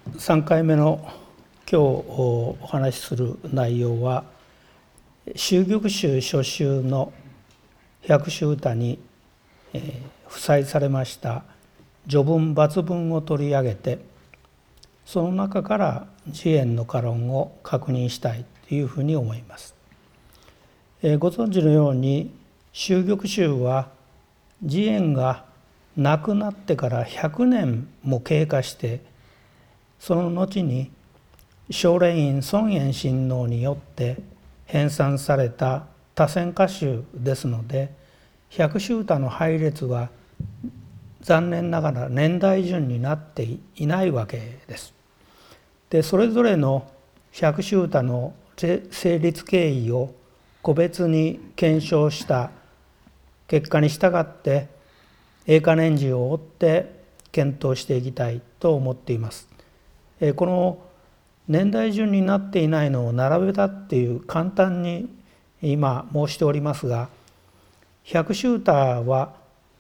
3回目の今日お話しする内容は、秀玉集初集の百秋歌に付載されました序文抜文を取り上げて、その中から慈円の歌論を確認したいというふうに思います。ご存知のように秀玉集は慈円が亡くなってから100年も経過して、その後に聖霊院尊円親王によって編纂された多選歌集ですので、百秋歌の配列は残念ながら年代順になっていないわけです。で、それぞれの百秋歌の成立経緯を個別に検証した結果に従って、永嘉年次を追って検討していきたいと思っています。この年代順になっていないのを並べたっていう簡単に今申しておりますが、百秋歌は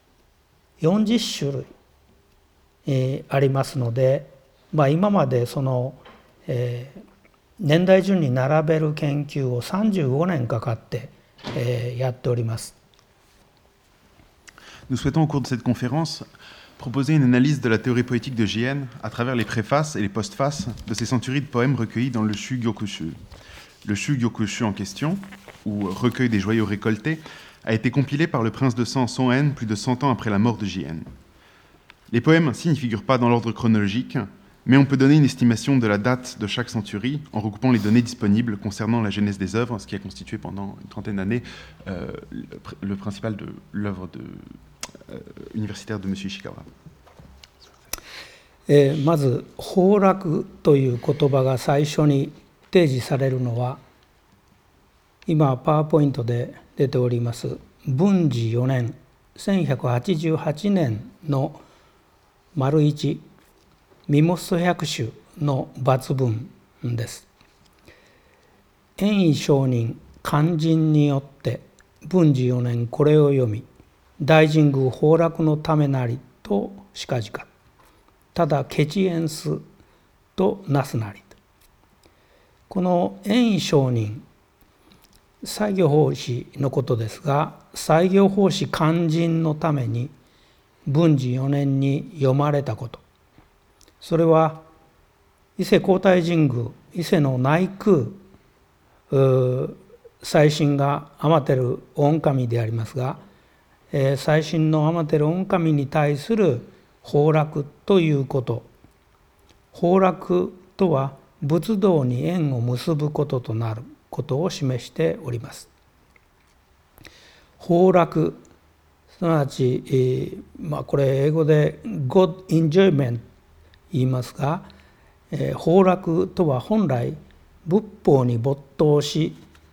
40種類ありますので、今までその年代順に並べる研究を35年かかってやっております。 Nous souhaitons au cours de cette conférence proposer une analyse de la théorie poétique de Jien à travers les préfaces et les postfaces de ces centuries de poèmes recueillis dans le Shūgyōkushu. Le Shūgyōkushu en question, ou recueil des joyaux récoltés, a été compilé par le prince de sang Son-en plus de 100 ans après la mort de Jien. Les poèmes ainsi ne figurent pas dans l'ordre chronologique, mais on peut donner une estimation de la date de chaque centurie en recoupant les données disponibles concernant la genèse des œuvres, ce qui a constitué pendant une trentaine d'années le principal de l'œuvre universitaire de M. Ishikawa. まず崩落という言葉が最初に提示されるのは、今パワーポイントで出ております文治4年1188年の丸一ミモス百首の抜文です。円位上人勧進によって文治4年これを読み、大神宮崩落のためなりと近々、ただケチエンスとなすなりと。この円位上人、西行法師のことですが、西行法師勧進のために文治4年に読まれたこと、それは伊勢皇太神宮、伊勢の内宮最新が天照御神でありますが、最新の天照御神に対する崩落ということ、崩落とは仏道に縁を結ぶこととなることを示しております。崩落、すなわち、これ英語で God enjoyment 言いますが、崩落とは本来仏法に没頭し、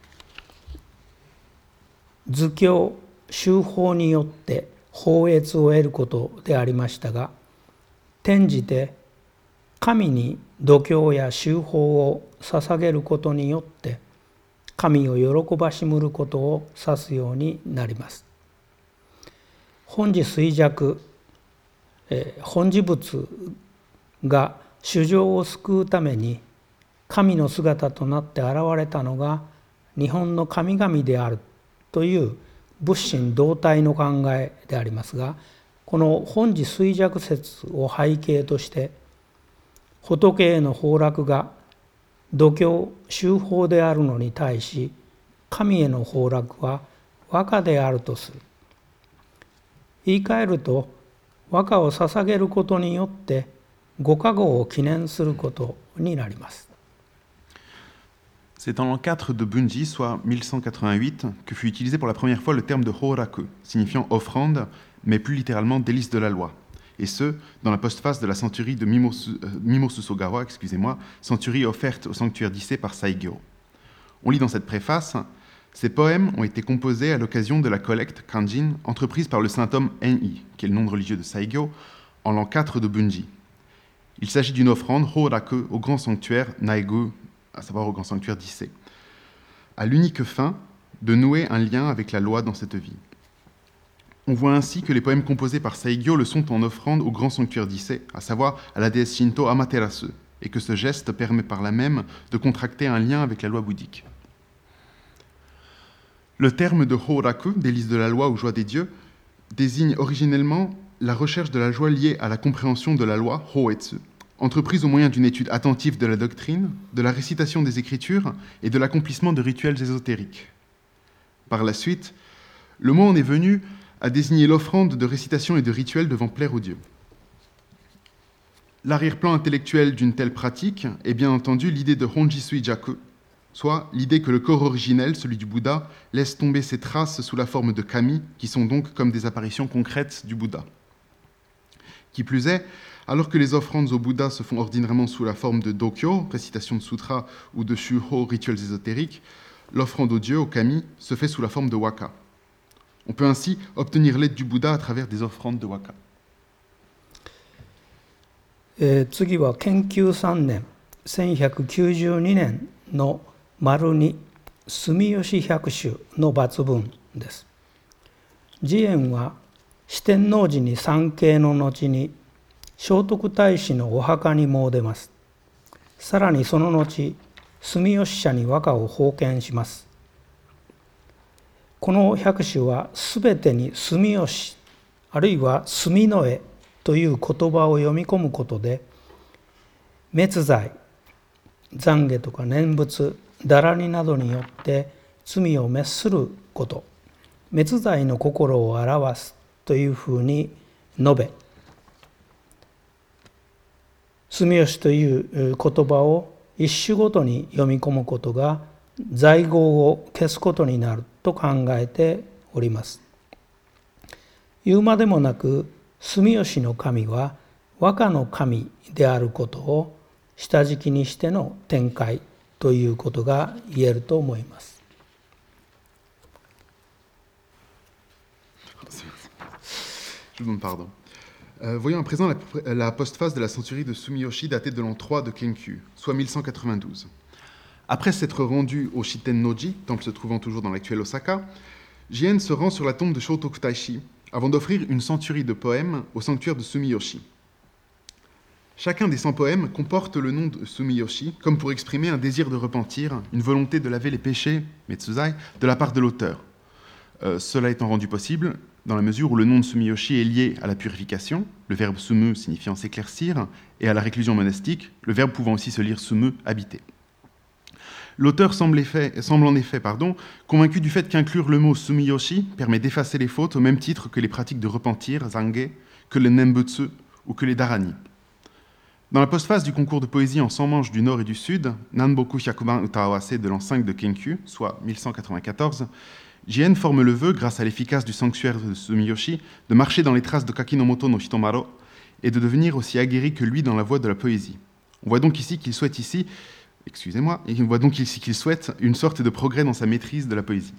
図教修法によって法悦を得ることでありましたが、転じて神に度胸や修法を捧げることによって神を喜ばしむることを指すようになります。本地衰弱、本地仏が衆生を救うために神の姿となって現れたのが日本の神々であるという仏心同体の考えでありますが、この本地衰弱説を背景として仏への崩落が度胸修法であるのに対し、神への崩落は和歌であるとする。言い換えると、和歌を捧げることによってご加護を記念することになります。 C'est en l'an 4 de Bunji, soit 1188, que fut utilisé pour la première fois le terme de Horaku, signifiant offrande, mais plus littéralement délice de la loi. Et ce, dans la postface de la centurie de Mimosusogawa, centurie offerte au sanctuaire d'Issei par Saigyo. On lit dans cette préface, ces poèmes ont été composés à l'occasion de la collecte Kanjin entreprise par le saint homme En'i, qui est le nom religieux de Saigyo, en l'an 4 de Bunji. Il s'agit d'une offrande Horaku au grand sanctuaire Naegu, à savoir au grand sanctuaire d'Issei, à l'unique fin de nouer un lien avec la loi dans cette vie. On voit ainsi que les poèmes composés par Saigyo le sont en offrande au grand sanctuaire d'Issei, à savoir à la déesse Shinto Amaterasu, et que ce geste permet par là même de contracter un lien avec la loi bouddhique. Le terme de Horaku, délice de la loi ou joie des dieux, désigne originellement la recherche de la joie liée à la compréhension de la loi, Hoetsu, entreprise au moyen d'une étude attentive de la doctrine, de la récitation des Écritures et de l'accomplissement de rituels ésotériques. Par la suite, le mot en est venu à désigner l'offrande de récitation et de rituels devant plaire aux dieux. L'arrière-plan intellectuel d'une telle pratique est bien entendu l'idée de Honjisui Jaku, soit l'idée que le corps originel, celui du Bouddha, laisse tomber ses traces sous la forme de kami, qui sont donc comme des apparitions concrètes du Bouddha. Qui plus est, alors que les offrandes au Bouddha se font ordinairement sous la forme de dokyo, récitation de sutras, ou de shuho, rituels ésotériques, l'offrande au dieu, au kami, se fait sous la forme de waka. On peut ainsi obtenir l'aide du Bouddha à travers des offrandes de waka. 次は建久3年1192年の丸に住吉百首の抜文です。慈円は四天王寺に参詣の後に聖徳太子のお墓に詣でます。さらにその後住吉社に和歌を奉献します。この百首はすべてに住吉あるいは住の絵という言葉を読み込むことで滅罪、懺悔とか念仏、だらりなどによって罪を滅すること、滅罪の心を表すというふうに述べ、住吉という言葉を一首ごとに読み込むことが罪業を消すことになると考えております。言うまでもなく、住吉の神は和歌の神であることを下敷きにしての展開ということが言えると思います。 Je vous demande pardon. Voyons à présent la postface de la centurie de Sumiyoshi datée de l'an 3 de Kenkyu, soit 1192. Après s'être rendu au Shiten-no-ji, temple se trouvant toujours dans l'actuel Osaka, Jien se rend sur la tombe de Shotoku Taishi avant d'offrir une centurie de poèmes au sanctuaire de Sumiyoshi. Chacun des 100 poèmes comporte le nom de Sumiyoshi, comme pour exprimer un désir de repentir, une volonté de laver les péchés, Metsuzai, de la part de l'auteur. Cela étant rendu possible dans la mesure où le nom de Sumiyoshi est lié à la purification, le verbe sumu signifiant s'éclaircir, et à la réclusion monastique, le verbe pouvant aussi se lire sumu, habiter. L'auteur semble en effet convaincu du fait qu'inclure le mot Sumiyoshi permet d'effacer les fautes au même titre que les pratiques de repentir, zange, que le nembutsu ou que les dharani. Dans la postface du concours de poésie en 100 manches du Nord et du Sud, Nanboku Hyakuban Utaawase de l'an 5 de Kenkyu, soit 1194, Jien forme le vœu, grâce à l'efficace du sanctuaire de Sumiyoshi, de marcher dans les traces de Kakinomoto no Hitomaro et de devenir aussi aguerri que lui dans la voie de la poésie. On voit donc ici qu'il souhaite une sorte de progrès dans sa maîtrise de la poésie.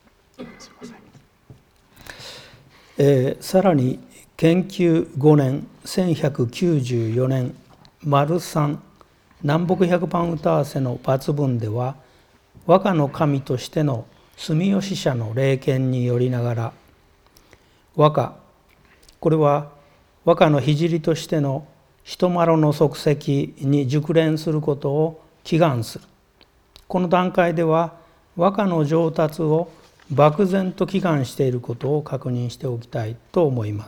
さらに建久5年1194年丸3南北百番歌合わせの抜文では和歌の神としての住吉社の霊験によりながら和歌、これは和歌の聖としての人丸の足跡に熟練することを祈願する。この段階では和歌の上達を漠然と祈願していることを確認しておきたいと思います。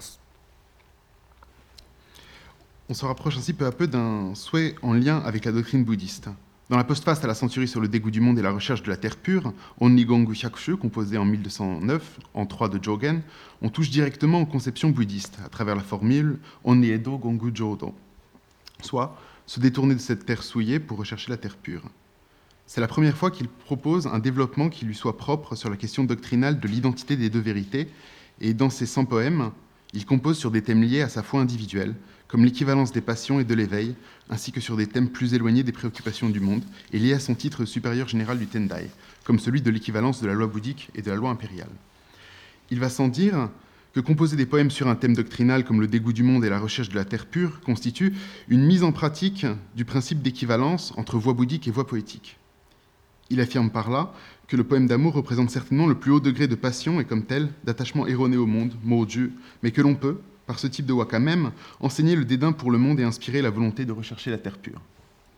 On se rapproche ainsi peu à peu d'un souhait en lien avec la doctrine bouddhiste. Dans la postface à la centurie sur le dégoût du monde et la recherche de la terre pure, Onnigongu Hyakushu, composé en 1209, en 3 de Jogen, on touche directement aux conceptions bouddhistes à travers la formule Onniedo Gongu Jodo, soit se détourner de cette terre souillée pour rechercher la terre pure. C'est la première fois qu'il propose un développement qui lui soit propre sur la question doctrinale de l'identité des deux vérités, et dans ses 100 poèmes, il compose sur des thèmes liés à sa foi individuelle, comme l'équivalence des passions et de l'éveil, ainsi que sur des thèmes plus éloignés des préoccupations du monde, et liés à son titre supérieur général du Tendai, comme celui de l'équivalence de la loi bouddhique et de la loi impériale. Il va sans dire que composer des poèmes sur un thème doctrinal comme le dégoût du monde et la recherche de la terre pure constitue une mise en pratique du principe d'équivalence entre voie bouddhique et voie poétique. Il affirme par là que le poème d'amour représente certainement le plus haut degré de passion et comme tel, d'attachement erroné au monde, mot au Dieu, mais que l'on peut, par ce type de waka même, enseigner le dédain pour le monde et inspirer la volonté de rechercher la terre pure.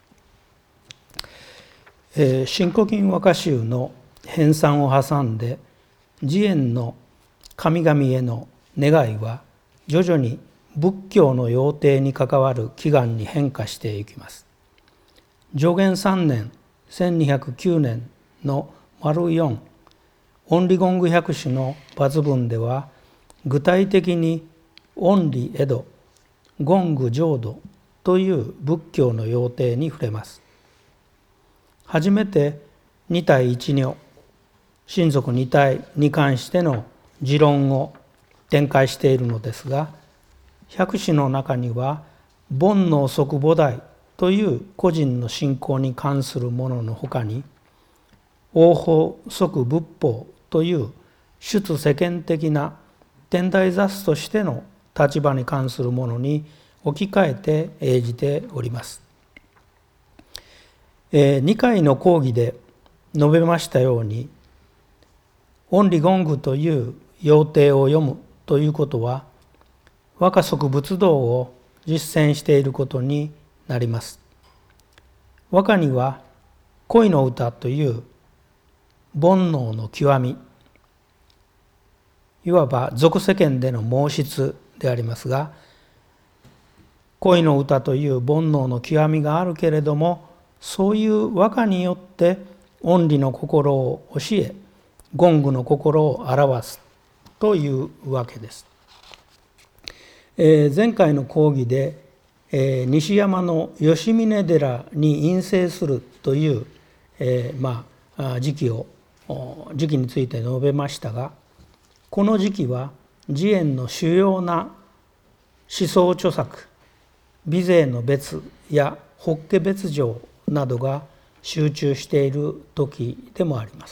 新古今和歌集の編纂を挟んで慈円の神々への願いは徐々に仏教の要諦に関わる祈願に変化していきます。貞元3年1209年の丸4恩理言具百首の抜文では具体的に恩理江戸言具浄土という仏教の要諦に触れます。初めて二体一如親族二体に関しての持論を展開しているのですが、百首の中には煩悩即菩提という個人の信仰に関するもののほかに、応報即仏法という出世間的な天台座主としての立場に関するものに置き換えて映じております。2回の講義で述べましたように、恩理言具という要諦を読むということは、和歌即仏道を実践していることになります。和歌には恋の歌という煩悩の極み、いわば俗世間での毛質でありますが、恋の歌という煩悩の極みがあるけれども、そういう和歌によって恩理の心を教え、言具の心を表すというわけです。前回の講義で、西山の吉峰寺に隠棲するという、時期について述べましたが、この時期は慈円の主要な思想著作、美勢の別や法華別条などが集中している時でもあります。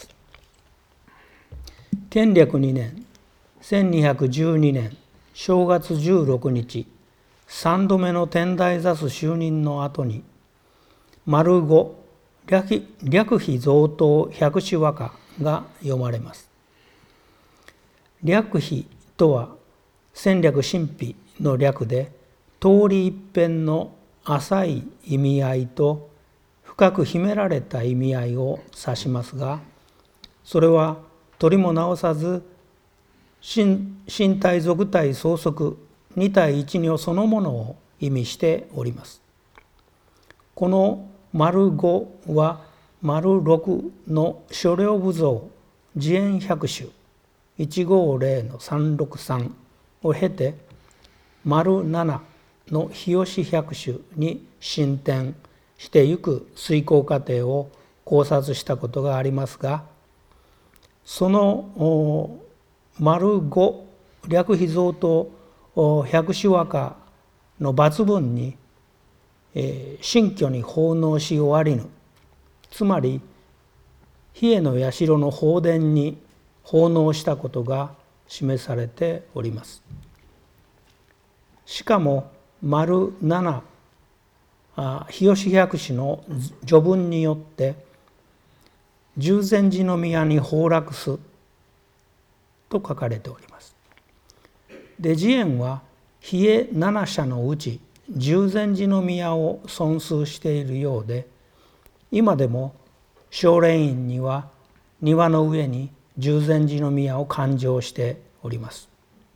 天暦2年1212年正月16日、3度目の天台座主就任の後に、丸五略秘贈答百首和歌が読まれます。略秘とは戦略神秘の略で、通り一遍の浅い意味合いと深く秘められた意味合いを指しますが、それは取りも直さず身体俗体相続二体一如そのものを意味しております。この丸五は丸六の所領部像慈円百首150の363を経て、丸七の日吉百首に進展してゆく遂行過程を考察したことがありますが、その丸五略秘贈答百首和歌の抜文に、新居に奉納し終わりぬ、つまり比叡の社の法殿に奉納したことが示されております。しかも丸七日吉百首の序文によって十禅寺宮に崩落すと書かれております。で、慈円は比叡七社のうち十禅寺宮を尊崇しているようで、今でも青蓮院には庭の上に十禅寺宮を灌頂しております。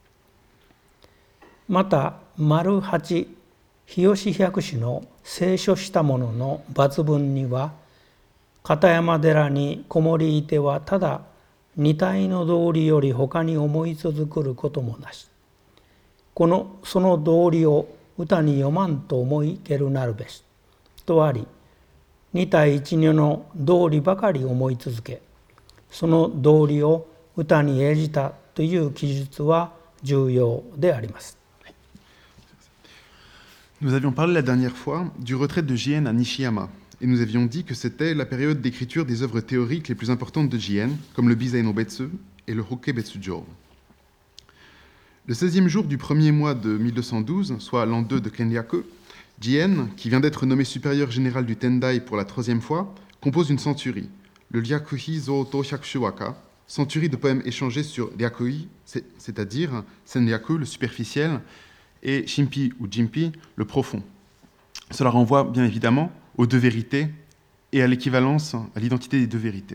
また丸八日吉百首の清書したものの抜文には、片山寺にこもりいてはただ二体の道理より他に思い続くることもなし、その道理を歌に読まんと思いけるなるべしとあり、二体一如の道理ばかり思い続け、その道理を歌に演じたという記述は重要であります。 Nous avions parlé la dernière fois du retrait de Jien à Nishiyama, et nous avions dit que c'était la période d'écriture des œuvres théoriques les plus importantes de Jien, comme le Bisei no Betsu et le Hokke Betsujo. Le 16e jour du premier mois de 1212, soit l'an 2 de Kenryaku, Jien, qui vient d'être nommé supérieur général du Tendai pour la 3e fois, compose une centurie, le Ryakuhi Zōto Hyakushuwaka, centurie de poèmes échangés sur Ryakui, c'est-à-dire Senryaku, le superficiel, et Shimpi ou Jimpi, le profond. Cela renvoie bien évidemment aux deux vérités, et à l'équivalence, à l'identité des deux vérités.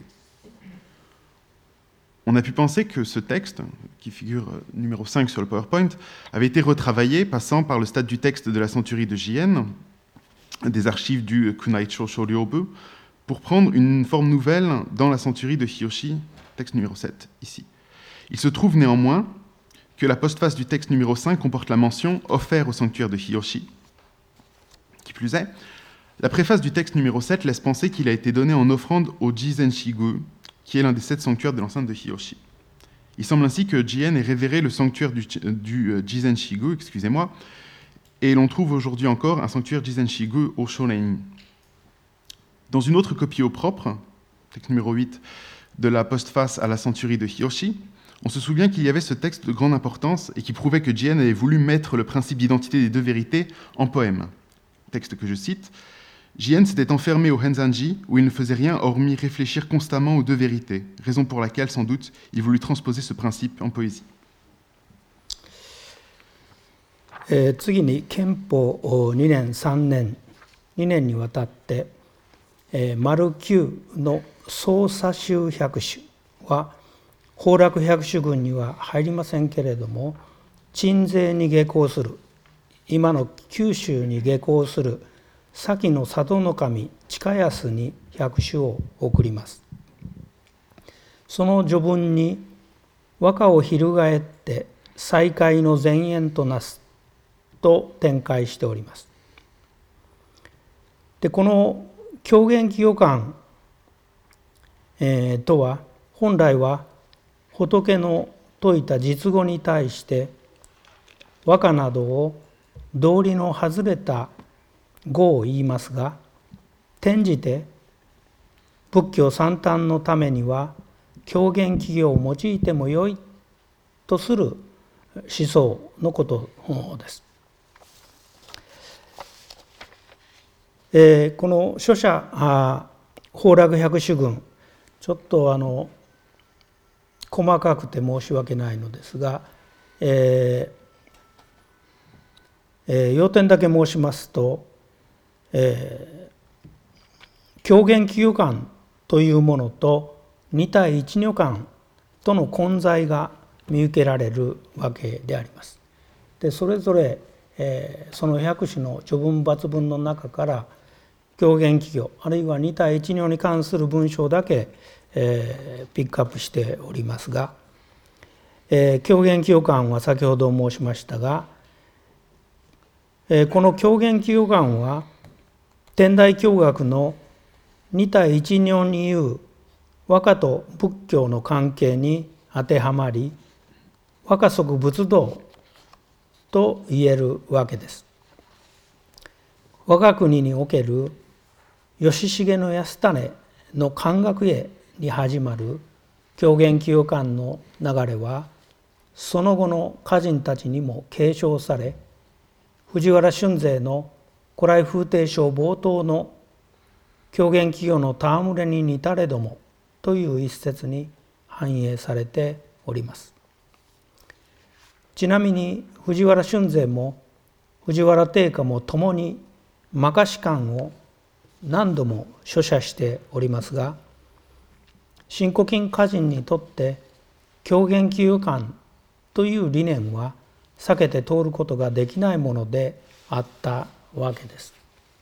On a pu penser que ce texte, qui figure numéro 5 sur le PowerPoint, avait été retravaillé, passant par le stade du texte de la centurie de Jien, des archives du Kunaicho Shoryobu, pour prendre une forme nouvelle dans la centurie de Hiyoshi, texte numéro 7, ici. Il se trouve néanmoins que la postface du texte numéro 5 comporte la mention « offert au sanctuaire de Hiyoshi ». Qui plus est, la préface du texte numéro 7 laisse penser qu'il a été donné en offrande au Jizen-shigu, qui est l'un des 7 sanctuaires de l'enceinte de Hiyoshi. Il semble ainsi que Jien ait révéré le sanctuaire du Jizen-shigu, et l'on trouve aujourd'hui encore un sanctuaire Jizen-shigu au Shorein. Dans une autre copie au propre, texte numéro 8, de la postface à la centurie de Hiyoshi, on se souvient qu'il y avait ce texte de grande importance et qui prouvait que Jien avait voulu mettre le principe d'identité des deux vérités en poème. Texte que je cite, « Jien s'était enfermé au Henzanji où il ne faisait rien hormis réfléchir constamment aux deux vérités, raison pour laquelle, sans doute, il voulut transposer ce principe en poésie. » 次に憲法2年3年2年にわたって丸9の総査集百首は崩落百首群には入りませんけれども、鎮西に下校する今の九州に下校する先の佐渡守近安に百首を送ります。その序文に和歌を翻って再会の前縁となすと展開しております。でこの狂言祈予観、とは本来は仏の説いた実語に対して和歌などを道理の外れた語を言いますが、転じて仏教三端のためには狂言祈予を用いてもよいとする思想のことです。この書者崩落百首群、ちょっと細かくて申し訳ないのですが、要点だけ申しますと、狂言祈予観というものと二対一如観との混在が見受けられるわけであります。でそれぞれ、その百首の序文抜文の中から狂言祈予あるいは二対一如に関する文章だけ、ピックアップしておりますが、狂言祈予観は先ほど申しましたが、この狂言祈予観は天台教学の二対一如にいう和歌と仏教の関係に当てはまり、和歌即仏道と言えるわけです。我が国における義重の安胤の漢学絵に始まる狂言祈予観の流れは、その後の歌人たちにも継承され、藤原俊勢の古来風亭章冒頭の狂言祈予の戯れに似たれどもという一節に反映されております。ちなみに藤原俊勢も藤原定家もともに摩訶止観を何度も書写しておりますが、新古今歌人にとって狂言祈予観という理念は避けて通ることができないものであったわけです。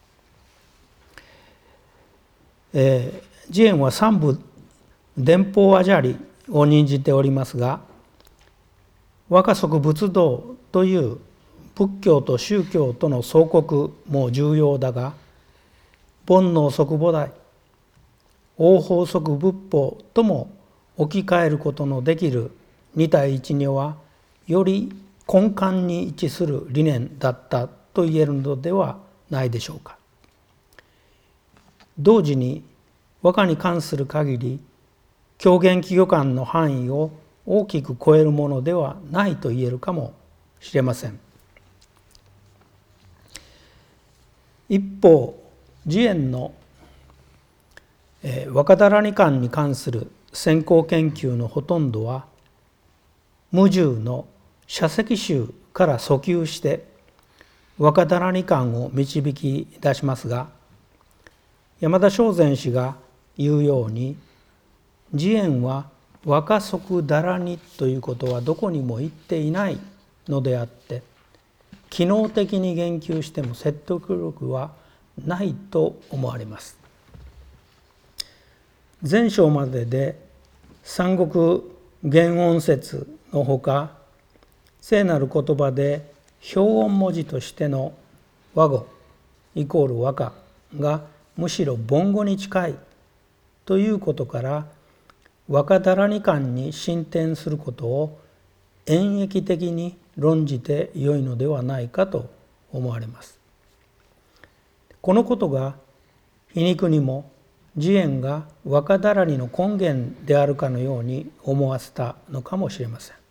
慈円は三部伝法阿闍梨を任じておりますが、和歌即仏道という仏教と宗教との相国も重要だが、煩悩即菩提、応報即仏法とも置き換えることのできる二対一如はより根幹に位置する理念だったと言えるのではないでしょうか。同時に和歌に関する限り狂言祈予観の範囲を大きく超えるものではないと言えるかもしれません。一方、慈円の若だらに観に関する先行研究のほとんどは無住の社籍集から訴求して若だらに観を導き出しますが、 山田正禅氏が言うように、慈円は若即だらにということはどこにも言っていないのであって、機能的に言及しても説得力はないと思われます。前章までで三国原音節のほか、聖なる言葉で表音文字としての和語イコール和歌がむしろ梵語に近いということから、和歌だらに観に進展することを演繹的に論じてよいのではないかと思われます。このことが皮肉にも慈円が和歌だらにの根源であるかのように思わせたのかもしれません。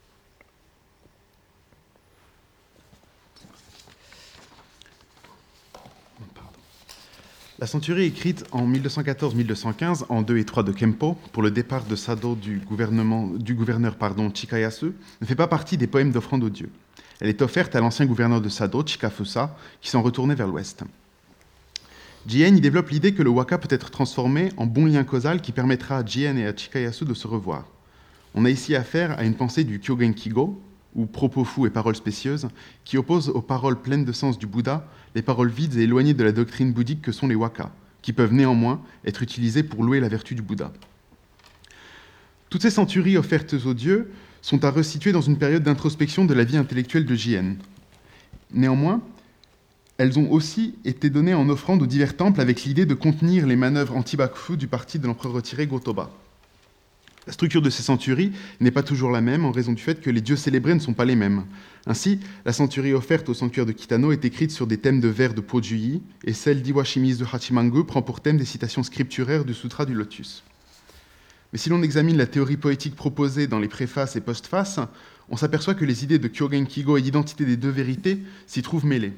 La centurie écrite en 1214-1215 en 2 et 3 de Kempo pour le départ de Sado du gouverneur Chikayasu ne fait pas partie des poèmes d'offrande aux dieux. Elle est offerte à l'ancien gouverneur de Sado, Chikafusa, qui s'en retournait vers l'ouest. Jien y développe l'idée que le waka peut être transformé en bon lien causal qui permettra à Jien et à Chikayasu de se revoir. On a ici affaire à une pensée du Kyogen-kigo, ou propos fous et paroles spécieuses, qui oppose aux paroles pleines de sens du Bouddha les paroles vides et éloignées de la doctrine bouddhique que sont les waka, qui peuvent néanmoins être utilisées pour louer la vertu du Bouddha. Toutes ces centuries offertes aux dieux sont à resituer dans une période d'introspection de la vie intellectuelle de Jien. Néanmoins, elles ont aussi été données en offrande aux divers temples avec l'idée de contenir les manœuvres anti-Bakufu du parti de l'empereur retiré Go-Toba. La structure de ces centuries n'est pas toujours la même en raison du fait que les dieux célébrés ne sont pas les mêmes. Ainsi, la centurie offerte au sanctuaire de Kitano est écrite sur des thèmes de vers de Pojuyi et celle d'Iwashimizu Hachimangu prend pour thème des citations scripturaires du Sutra du Lotus. Mais si l'on examine la théorie poétique proposée dans les préfaces et postfaces, on s'aperçoit que les idées de Kyogen-kigo et d'identité des deux vérités s'y trouvent mêlées.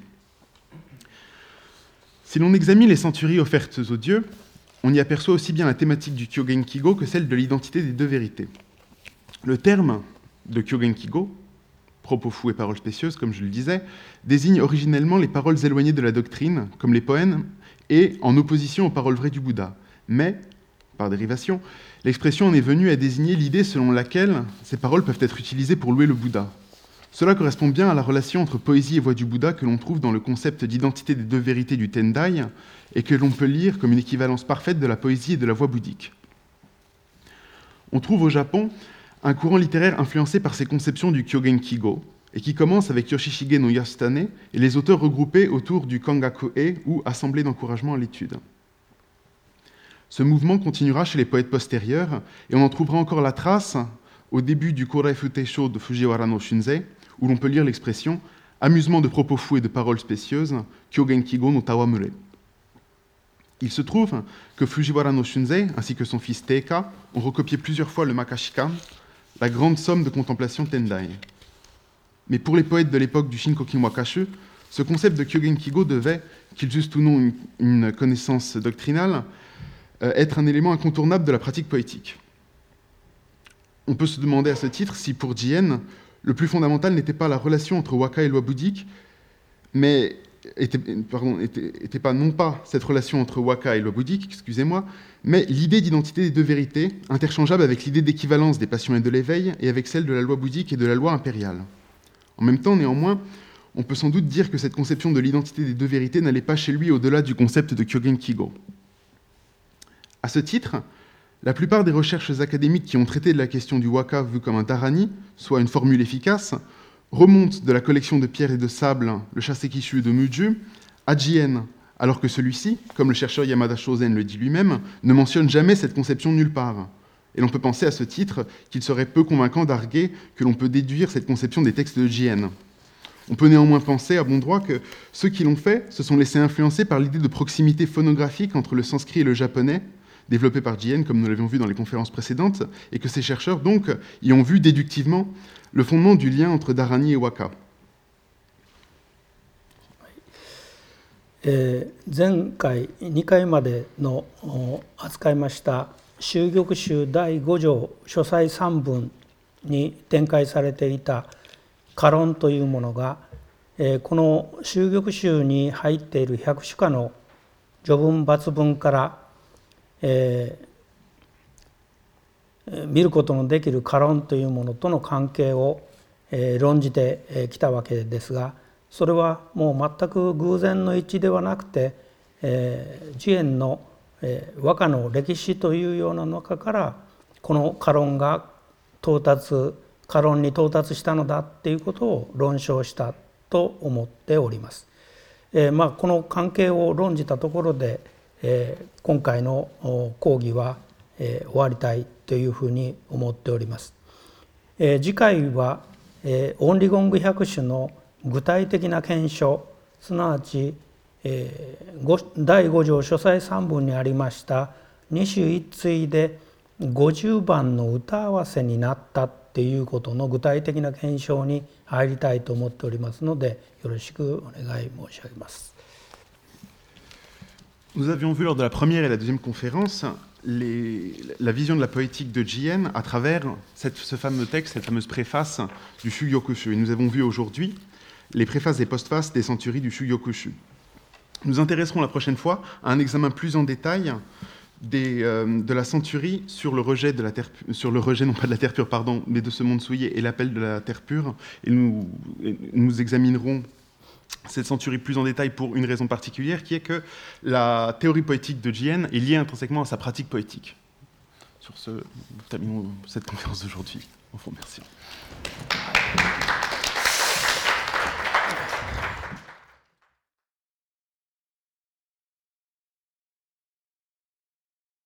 Si l'on examine les centuries offertes aux dieux, on y aperçoit aussi bien la thématique du Kyogen-kigo que celle de l'identité des deux vérités. Le terme de Kyogen-kigo, propos fous et paroles spécieuses, comme je le disais, désigne originellement les paroles éloignées de la doctrine, comme les poèmes, et en opposition aux paroles vraies du Bouddha. Mais, par dérivation, l'expression en est venue à désigner l'idée selon laquelle ces paroles peuvent être utilisées pour louer le Bouddha. Cela correspond bien à la relation entre poésie et voix du Bouddha que l'on trouve dans le concept d'identité des deux vérités du Tendai et que l'on peut lire comme une équivalence parfaite de la poésie et de la voix bouddhique. On trouve au Japon un courant littéraire influencé par ces conceptions du Kyogen-kigo et qui commence avec Yoshishige no Yasutane et les auteurs regroupés autour du Kangaku-e ou assemblée d'encouragement à l'étude. Ce mouvement continuera chez les poètes postérieurs et on en trouvera encore la trace au début du Korei Futeisho de Fujiwara no Shunzei, où l'on peut lire l'expression « amusement de propos fous et de paroles spécieuses, Kyogen-kigo no Tawamure ». Il se trouve que Fujiwara no Shunzei, ainsi que son fils Teika, ont recopié plusieurs fois le Makashika, la grande somme de contemplation Tendai. Mais pour les poètes de l'époque du Shinkokin Wakashu, ce concept de Kyogen-kigo devait, qu'ils eussent ou non une connaissance doctrinale, être un élément incontournable de la pratique poétique. On peut se demander à ce titre si, pour Jien, le plus fondamental n'était pas la relation entre waka et loi bouddhique, mais était pas non pas cette relation entre waka et loi bouddhique, excusez-moi, mais l'idée d'identité des deux vérités, interchangeable avec l'idée d'équivalence des passions et de l'éveil, et avec celle de la loi bouddhique et de la loi impériale. En même temps, néanmoins, on peut sans doute dire que cette conception de l'identité des deux vérités n'allait pas chez lui au-delà du concept de Kyogen-kigo. À ce titre, la plupart des recherches académiques qui ont traité de la question du waka vu comme un dharani, soit une formule efficace, remontent de la collection de pierres et de sable, le Shasekishu de Muju, à Jien, alors que celui-ci, comme le chercheur Yamada Shozen le dit lui-même, ne mentionne jamais cette conception nulle part. Et l'on peut penser à ce titre qu'il serait peu convaincant d'arguer que l'on peut déduire cette conception des textes de Jien. On peut néanmoins penser à bon droit que ceux qui l'ont fait se sont laissés influencer par l'idée de proximité phonographique entre le sanskrit et le japonais, développé par Jien, comme nous l'avions vu dans les conférences précédentes, et que ces chercheurs, donc, y ont vu déductivement le fondement du lien entre dharani et waka. 前回2回までの扱いました秀玉集第5条書斎3文に展開されていた歌論というものが、この秀玉集に入っている百首歌の序文抜文から見ることのできるカロンというものとの関係を論じてきたわけですが、それはもう全く偶然の一致ではなくて、慈円の和歌の歴史というような中からこのカロンに到達したのだっていうことを論証したと思っております。この関係を論じたところで、今回の講義は終わりたいというふうに思っております。次回はオンリゴング百首の具体的な検証、すなわち第5条書斎3文にありました二首一対で50番の歌合わせになったっていうことの具体的な検証に入りたいと思っておりますので、よろしくお願い申し上げます。 Nous avions vu lors de la première et la deuxième conférence la vision de la poétique de Jien à travers ce fameux texte, cette fameuse préface du Shugyokushu. Et nous avons vu aujourd'hui les préfaces et postfaces des centuries du Shugyokushu. Nous intéresserons la prochaine fois à un examen plus en détail de la centurie sur le rejet non pas de la terre pure, pardon, mais de ce monde souillé et l'appel de la terre pure. Et nous examinerons cette centurie plus en détail pour une raison particulière, qui est que la théorie poétique de Jien est liée intrinsèquement à sa pratique poétique. Sur ce, nous terminons cette conférence d'aujourd'hui. On vous remercie.